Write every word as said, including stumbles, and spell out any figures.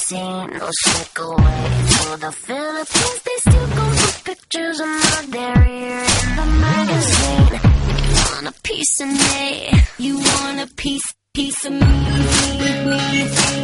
seen no sneak away to the Philippines. They still go through pictures of my derriere in the magazine. You want a piece of me? You want a piece, piece of me? me, me, me.